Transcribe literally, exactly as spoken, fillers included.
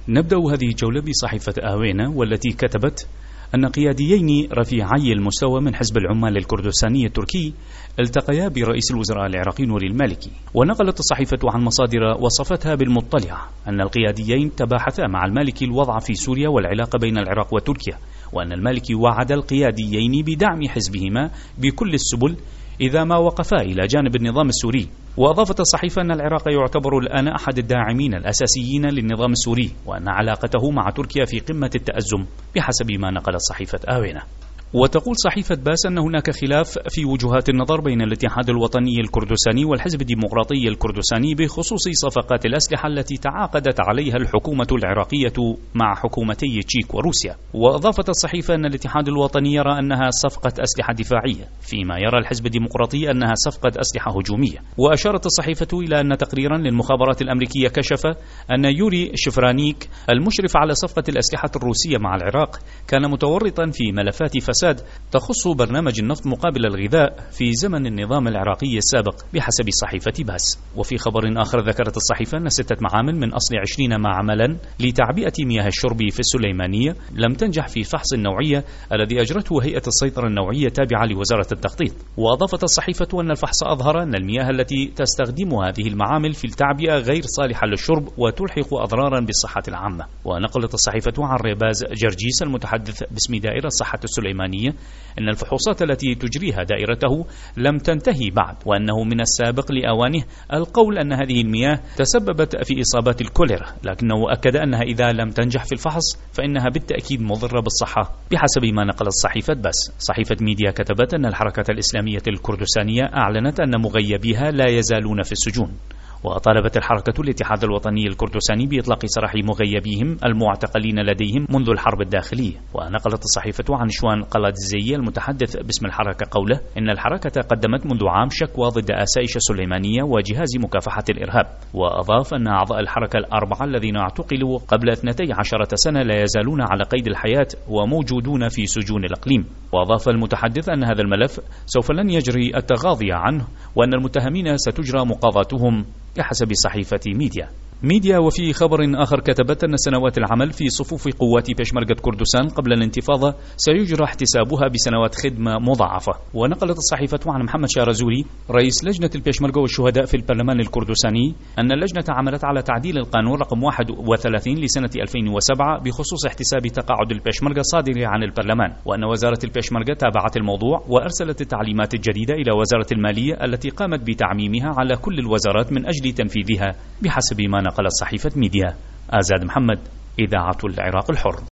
نبدأ هذه الجولة بصحيفة آوينا، والتي كتبت أن قياديين رفيعي المستوى من حزب العمال الكردستاني التركي التقيا برئيس الوزراء العراقي نوري المالكي. ونقلت الصحيفة عن مصادر وصفتها بالمطلعة أن القياديين تباحثا مع المالكي الوضع في سوريا والعلاقة بين العراق وتركيا، وأن المالكي وعد القياديين بدعم حزبهما بكل السبل إذا ما وقفا إلى جانب النظام السوري. وأضافت الصحيفة أن العراق يعتبر الآن أحد الداعمين الأساسيين للنظام السوري، وأن علاقته مع تركيا في قمة التأزم بحسب ما نقلت صحيفة آوينا. وتقول صحيفة باس أن هناك خلاف في وجهات النظر بين الاتحاد الوطني الكردستاني والحزب الديمقراطي الكردستاني بخصوص صفقات الأسلحة التي تعاقدت عليها الحكومة العراقية مع حكومتي تشيك وروسيا. وأضافت الصحيفة أن الاتحاد الوطني يرى أنها صفقة أسلحة دفاعية، فيما يرى الحزب الديمقراطي أنها صفقة أسلحة هجومية. وأشارت الصحيفة إلى أن تقريرا للمخابرات الأمريكية كشف أن يوري شفرانيك المشرف على صفقة الأسلحة الروسية مع العراق كان متورطا في ملفات فساد تخص برنامج النفط مقابل الغذاء في زمن النظام العراقي السابق بحسب صحيفة باس. وفي خبر آخر ذكرت الصحيفة أن ستة معامل من أصل عشرين معملا لتعبئة مياه الشرب في السليمانية لم تنجح في فحص النوعية الذي أجرته هيئة السيطرة النوعية تابعة لوزارة التخطيط. وأضافت الصحيفة أن الفحص أظهر أن المياه التي تستخدم هذه المعامل في التعبئة غير صالحة للشرب وتلحق أضرارا بالصحة العامة. ونقلت الصحيفة عن ريباز جرجيس المتحدث باسم دائرة الصحة السليمانية أن الفحوصات التي تجريها دائرته لم تنتهي بعد، وأنه من السابق لأوانه القول أن هذه المياه تسببت في إصابات الكوليرا، لكنه أكد أنها إذا لم تنجح في الفحص فإنها بالتأكيد مضرة بالصحة بحسب ما نقلت صحيفة بس. صحيفة ميديا كتبت أن الحركة الإسلامية الكردستانية أعلنت أن مغيبيها لا يزالون في السجون. وطالبت الحركة الاتحاد الوطني الكردستاني بإطلاق سراح مغيبيهم المعتقلين لديهم منذ الحرب الداخلية. ونقلت الصحيفة عن شوان قلادزي المتحدث باسم الحركة قوله إن الحركة قدمت منذ عام شكوى ضد آسائش السليمانية وجهاز مكافحة الإرهاب. وأضاف أن أعضاء الحركة الأربعة الذين اعتقلوا قبل اثنتي عشرة سنة لا يزالون على قيد الحياة وموجودون في سجون الإقليم. وأضاف المتحدث أن هذا الملف سوف لن يجري التغاضي عنه، وأن المتهمين ستجرى مقاضاتهم بحسب صحيفة ميديا. ميديا وفي خبر آخر كتبت أن سنوات العمل في صفوف قوات بيشمركة كردستان قبل الانتفاضة سيجرى احتسابها بسنوات خدمة مضاعفة. ونقلت الصحيفة عن محمد شارزوري رئيس لجنة البيشمركة والشهداء في البرلمان الكردستاني أن اللجنة عملت على تعديل القانون رقم واحد وثلاثين لسنة ألفين وسبعة بخصوص احتساب تقاعد البيشمركة صادر عن البرلمان، وأن وزارة البيشمركة تابعت الموضوع وأرسلت التعليمات الجديدة إلى وزارة المالية التي قامت بتعميمها على كل الوزارات من أجل تنفيذها بحسب ما نقلت صحيفة ميديا. آزاد محمد، إذاعة العراق الحر.